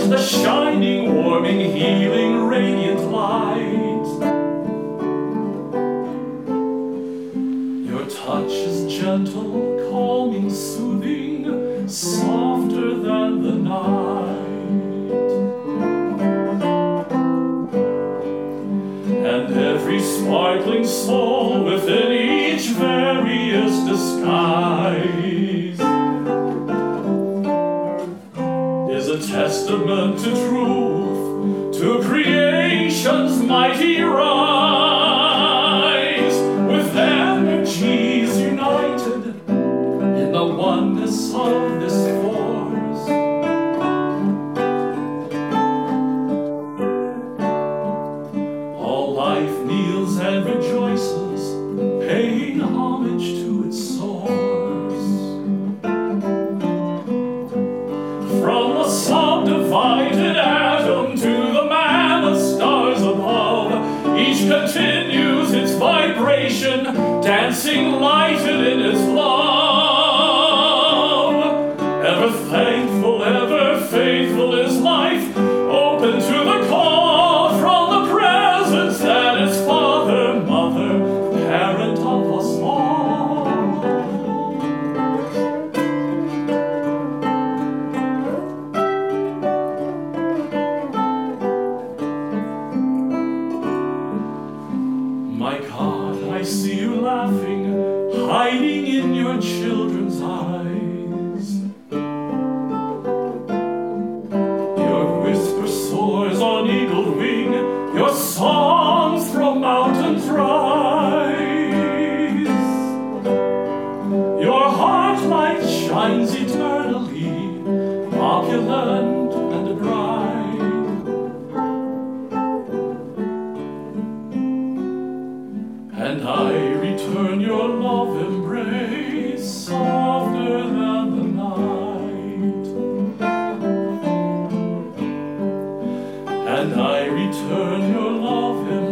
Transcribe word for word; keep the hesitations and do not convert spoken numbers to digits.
the shining, warming, healing, radiant light. Your touch is gentle, calming, soothing, softer than the night. And every sparkling soul within each various disguise is a testament to truth, to creation's mighty rise, with energies united in the oneness of this force. All life kneels and rejoices, paying homage to its source. From the subdivided atom to the mammoth stars above, each continues its vibration, dancing lighted in its love. Ever thankful, ever faithful is life, open to the call from the presence that is Father, Mother, Parent of us all. My God, I see you laughing, hiding in your children's eyes. Your whisper soars on eagle wing, your songs from mountains rise. Your heart light shines eternally, opulent and bright. And I return your love embrace, softer than the night. And I return your love embrace,